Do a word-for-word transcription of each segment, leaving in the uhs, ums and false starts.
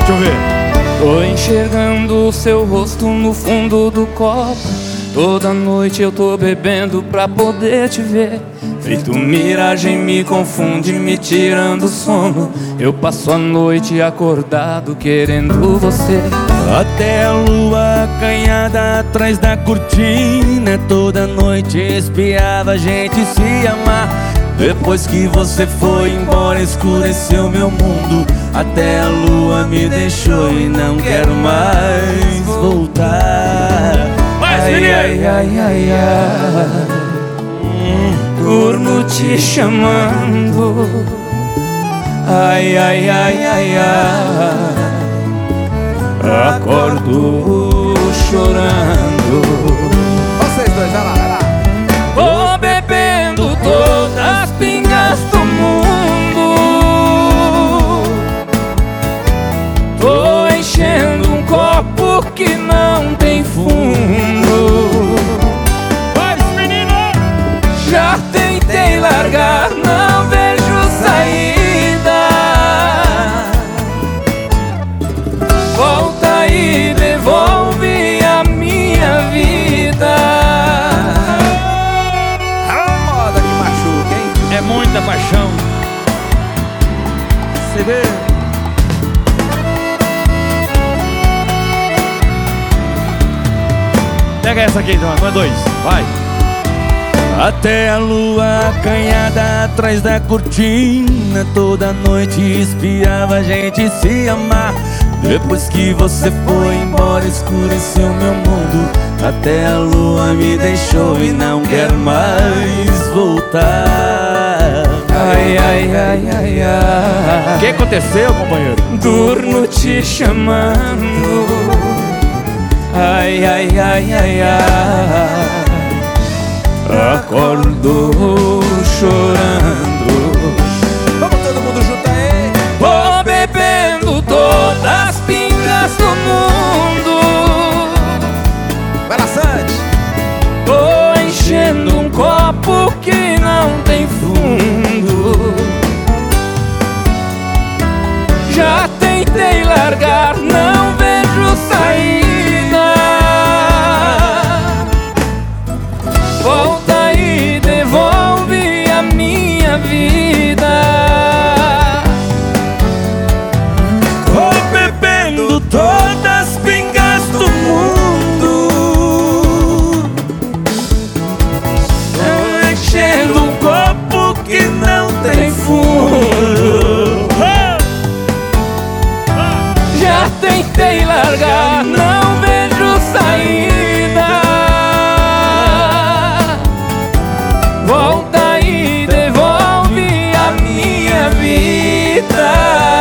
Deixa eu ver. Tô enxergando o seu rosto no fundo do copo. Toda noite eu tô bebendo pra poder te ver. Feito miragem me confunde, me tirando o sono. Eu passo a noite acordado querendo você. Até a lua acanhada atrás da cortina. Toda noite espiava a gente se amar. Depois que você foi embora escureceu meu mundo. Até a lua me deixou e não quero mais voltar. Ai, ai, ai, ai, ai, durmo te chamando. Ai, ai, ai, ai, ai, acordo chorando. Vocês dois, vai lá, vai lá. Vou bebendo todas as pingas do mundo. Tô enchendo um copo que não tem fundo. Vai, menino! Já tentei largar, não vejo saída. Volta e devolve a minha vida. A moda que machuca, hein? É muita paixão. Você vê? Pega essa aqui então, é dois, vai. Até a lua acanhada atrás da cortina. Toda noite espiava a gente se amar. Depois que você foi embora escureceu meu mundo. Até a lua me deixou e não quero mais voltar. Ai, ai, ai, ai, ai, O que aconteceu, companheiro? durmo te chamando. Ai, ai, ai, ai, ai, acordo chorando. Vamos todo mundo junto aí. Vou bebendo todas as pingas do mundo. Vai lá, Sandy. Tô enchendo um copo que não tem fundo. Já tentei largar, não vejo saída. Volta e devolve a minha vida. Vou bebendo todas as pingas do mundo. Tô enchendo um copo que não tem fundo. Já tentei largar, não vejo saída. Volta e devolve a minha vida.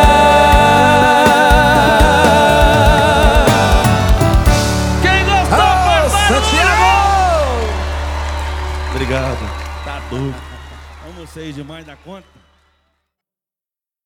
Quem gostou, Alô, Santiago! Obrigado. Tá doido. Amo vocês demais da conta.